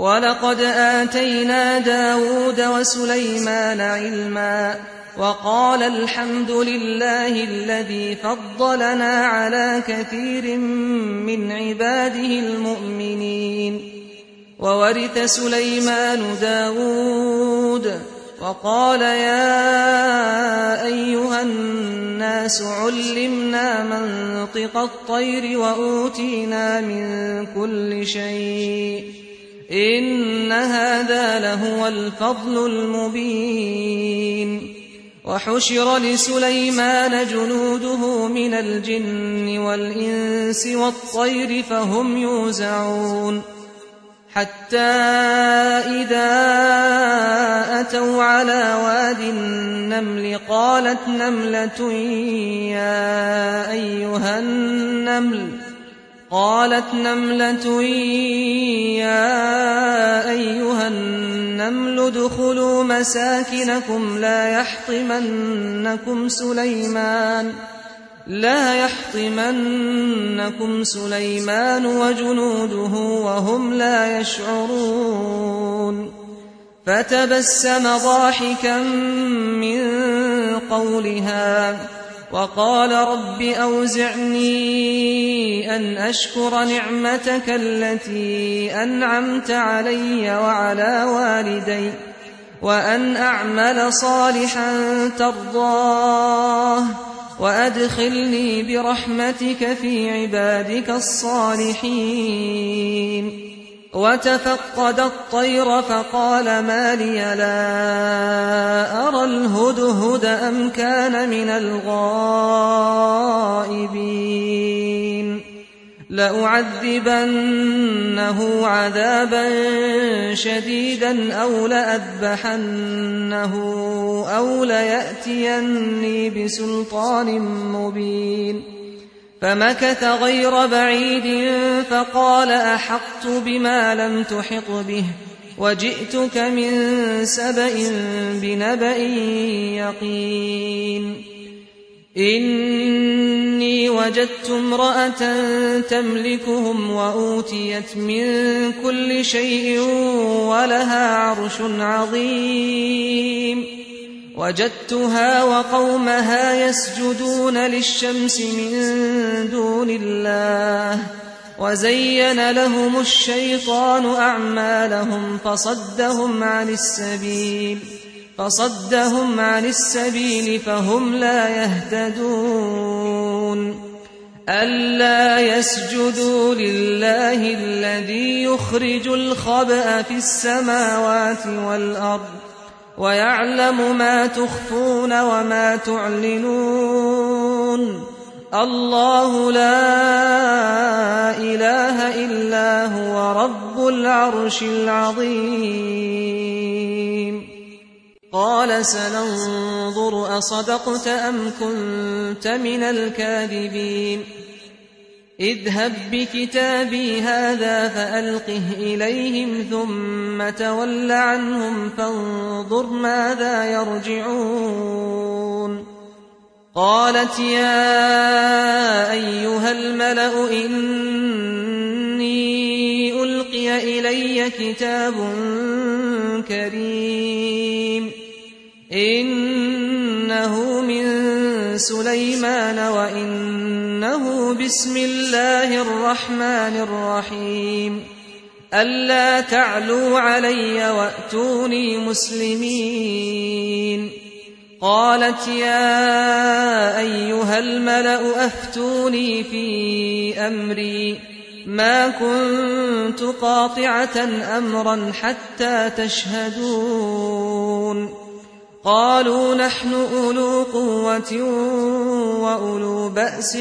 وَلَقَدْ آتَيْنَا دَاوُودَ وَسُلَيْمَانَ عِلْمًا وَقَالَ الْحَمْدُ لِلَّهِ الَّذِي فَضَّلَنَا عَلَى كَثِيرٍ مِّنْ عِبَادِهِ الْمُؤْمِنِينَ وَوَرِثَ سُلَيْمَانُ دَاوُودَ وَقَالَ يَا أَيُّهَا النَّاسُ عُلِّمْنَا مَنطِقَ الطَّيْرِ وَأُوتِينَا مِن كُلِّ شَيْءٍ إِنَّ هَذَا لَهُوَ الْفَضْلُ الْمُبِينُ وَحُشِرَ لِسُلَيْمَانَ جُنُودُهُ مِنَ الْجِنِّ وَالْإِنسِ وَالطَّيْرِ فَهُمْ يُوزَعُونَ حَتَّى إِذَا أَتَوْا عَلَى وَادِ النَّمْلِ قَالَتْ نَمْلَةٌ يَا أَيُّهَا النَّمْلُ ادْخُلُوا مَسَاكِنَكُمْ لا يحطمنكم سُلَيْمَانُ وَجُنُودُهُ وَهُمْ لا يشعرون فَتَبَسَّمَ ضَاحِكًا مِّن قَوْلِهَا وَقَالَ رَبِّ أَوْزِعْنِي أَنْ أَشْكُرَ نِعْمَتَكَ الَّتِي أَنْعَمْتَ عَلَيَّ وَعَلَى وَالِدَيَّ وَأَنْ أَعْمَلَ صَالِحًا تَرْضَاهُ وَأَدْخِلْنِي بِرَحْمَتِكَ فِي عِبَادِكَ الصَّالِحِينَ وَتَفَقَّدَ الطَّيْرَ فَقَالَ مَا لِيَ لَا أَرَى الْهُدْهُدَ أَمْ كَانَ مِنَ الْغَائِبِينَ لَأُعَذِّبَنَّهُ عَذَابًا شَدِيدًا أَوْ لَأَذْبَحَنَّهُ أَوْ لَيَأْتِيَنِّي بِسُلْطَانٍ مُّبِينٍ فَمَكَثَ غَيْرَ بَعِيدٍ فَقَالَ أَحَطتُ بِمَا لَمْ تُحِطْ بِهِ وَجِئْتُكَ مِن سَبَإٍ بِنَبَإٍ يَقِينٍ إِنِّي وَجَدتُّ امْرَأَةً تَمْلِكُهُمْ وَأُوتِيَتْ مِن كُلِّ شَيْءٍ وَلَهَا عَرْشٌ عَظِيمٌ وَجَدتُّهَا وَقَوْمَهَا يَسْجُدُونَ لِلشَّمْسِ مِن دُونِ اللَّهِ وَزَيَّنَ لَهُمُ الشَّيْطَانُ أَعْمَالَهُمْ فَصَدَّهُمْ عَنِ السَّبِيلِ فَهُمْ لَا يَهْتَدُونَ أَلَّا يَسْجُدُوا لِلَّهِ الَّذِي يُخْرِجُ الْخَبْءَ فِي السَّمَاوَاتِ وَالْأَرْضِ وَيَعْلَمُ مَا تُخْفُونَ وَمَا تُعْلِنُونَ اللَّهُ لا إِلَٰهَ إِلَّا هُوَ رَبُّ الْعَرْشِ الْعَظِيمِ قَالَ سَنَنظُرُ أَصَدَقْتَ أَمْ كُنتَ مِنَ الْكَاذِبِينَ اذْهَبْ بِكِتَابِي هَٰذَا فَأَلْقِهْ إِلَيْهِمْ ثُمَّ تَوَلَّ عَنْهُمْ فَانظُرْ مَاذَا يَرْجِعُونَ قَالَتْ يَا أَيُّهَا الْمَلَأُ إِنِّي أُلْقِيَ إِلَيَّ كِتَابٌ كَرِيمٌ إِنَّهُ مِن سُلَيْمَانَ وَإِنَّهُ بِسْمِ اللَّهِ الرَّحْمَٰنِ الرَّحِيمِ أَلَّا تَعْلُوا عَلَيَّ وَأْتُونِي مُسْلِمِينَ قَالَتْ يَا أَيُّهَا الْمَلَأُ أَفْتُونِي فِي أَمْرِي مَا كُنتُ قَاطِعَةً أَمْرًا حَتَّىٰ تَشْهَدُونِ قَالُوا نَحْنُ أُولُو قُوَّةٍ وَأُولُو بَأْسٍ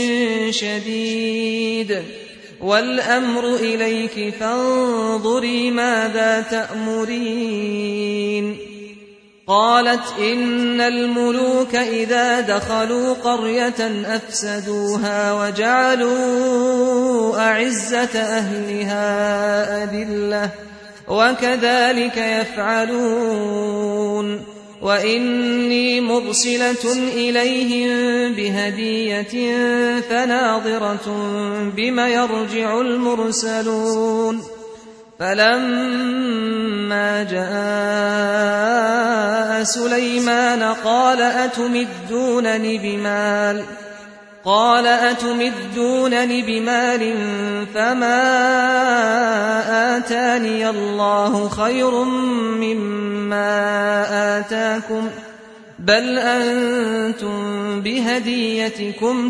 شَدِيدٍ وَالْأَمْرُ إِلَيْكِ فَانظُرِي مَاذَا تَأْمُرِينَ قَالَتْ إِنَّ الْمُلُوكَ إِذَا دَخَلُوا قَرْيَةً أَفْسَدُوهَا وَجَعَلُوا أَعِزَّةَ أَهْلِهَا أَذِلَّةً وَكَذَلِكَ يَفْعَلُونَ وَإِنِّي مُرْسِلَةٌ إِلَيْهِم بِهَدِيَّةٍ فَنَاظِرَةٌ بِمَ يَرْجِعُ الْمُرْسَلُونَ فلما جاء سليمان قال أتمدونني بمال فما آتاني الله خير مما آتاكم بل أنتم بهديتكم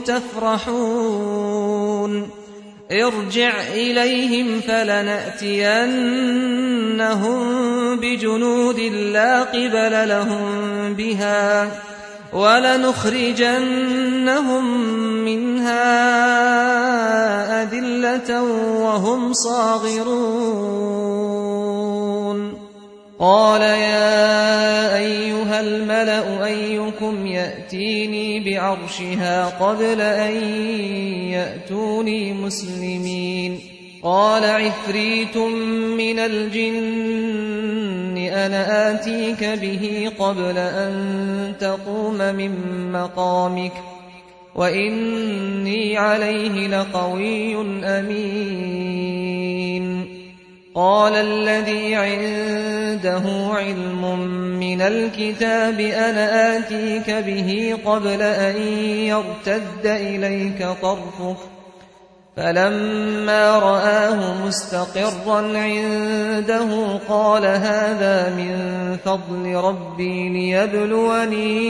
تفرحون ارجع إليهم فلنأتينهم بجنود لا قبل لهم بها ولنخرجنهم منها أذلة وهم صاغرون قال يا أيها الملأ أيكم يأتيني بعرشها قبل أن يأتوني مسلمين قال عفريت من الجن أنا آتيك به قبل أن تقوم من مقامك وإني عليه لقوي أمين قال الذي عنده علم من الكتاب أنا آتيك به قبل أن يرتد إليك طرفك فلما رآه مستقرا عنده قال هذا من فضل ربي ليبلوني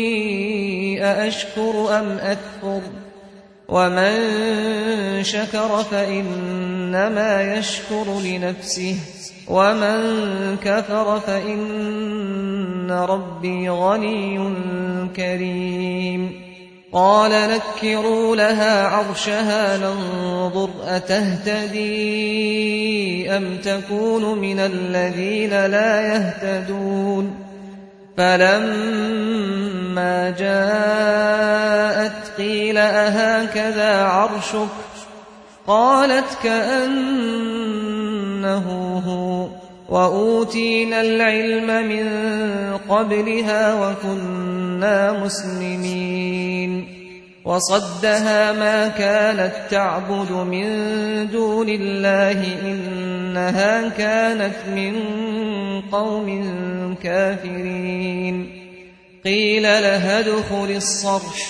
أأشكر أم أكفر ومن شكر فإنما يشكر لنفسه ومن كفر فإن ربي غني كريم قال نكروا لها عرشها ننظر أتهتدي أم تكون من الذين لا يهتدون فلما جاءت قيل أهكذا عرشك قالت كأنه هو وأوتينا العلم من قبلها وكنا مسلمين وصدها ما كانت تعبد من دون الله إنها كانت من قوم كافرين قيل لها ادخل الصرح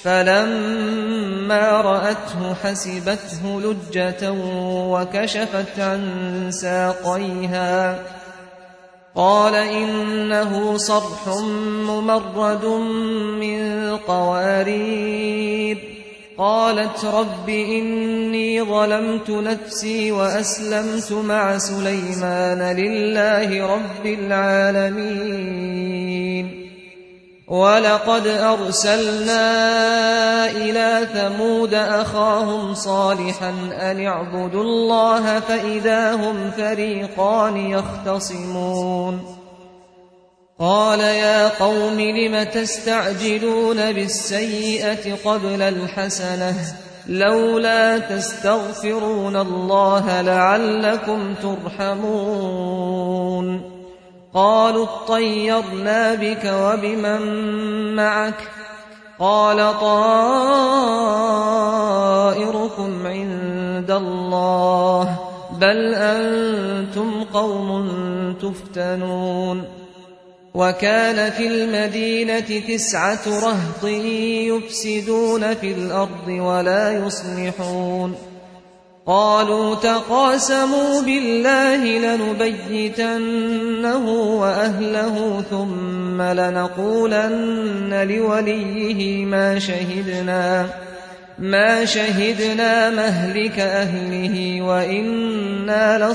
فلما رأته حسبته لجة وكشفت عن ساقيها قال إنه صرح ممرد من قوارير قالت رب إني ظلمت نفسي وأسلمت مع سليمان لله رب العالمين ولقد أرسلنا إلى ثمود أخاهم صالحا أن اعبدوا الله فإذا هم فريقان يختصمون قال يا قوم لم تستعجلون بالسيئة قبل الحسنة لولا تستغفرون الله لعلكم ترحمون قالوا اطيرنا بك وبمن معك قال طائركم عند الله بل أنتم قوم تفتنون وكان في المدينة 9 رهط يفسدون في الأرض ولا يصلحون قالوا تقاسموا بالله لنبيتنه وأهله ثم لنقولن لوليه ما شهدنا مهلك أهله وإنا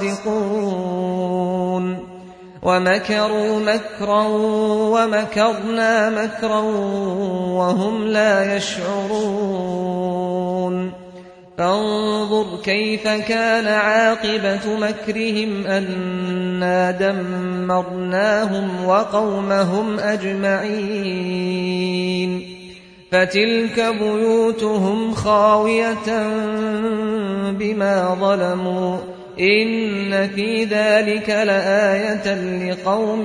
لصادقون ومكروا مكرا ومكرنا مكرا وهم لا يشعرون فانظر كيف كان عاقبة مكرهم أنا دمرناهم وقومهم أجمعين فتلك بيوتهم خاوية بما ظلموا إن في ذلك لآية لقوم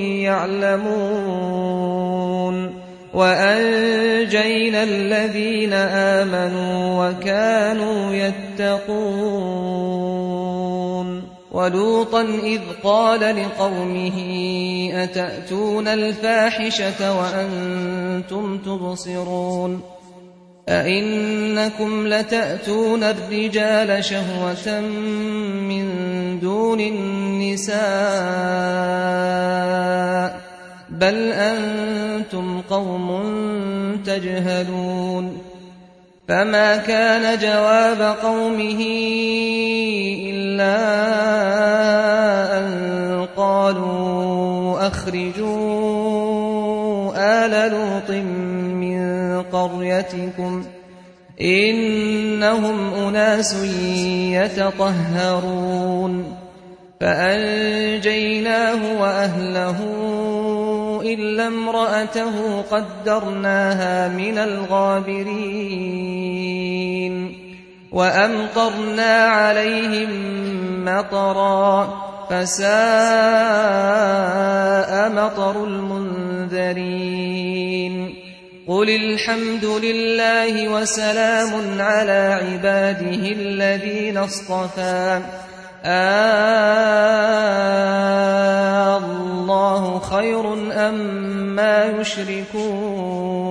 يعلمون وأنجينا الذين آمنوا وكانوا يتقون ولوطا إذ قال لقومه أتأتون الفاحشة وأنتم تبصرون أئنكم لتأتون الرجال شهوة من دون النساء بل أنتم قوم تجهلون فما كان جواب قومه إلا أن قالوا أخرجوا آل لوط من قريتكم إنهم أناس يتطهرون فأنجيناه وأهله إلا امرأته قدرناها من الغابرين وأمطرنا عليهم مطرا فساء مطر المنذرين قل الحمد لله وسلام على عباده الذين اصطفى الله خير أم ما يشركون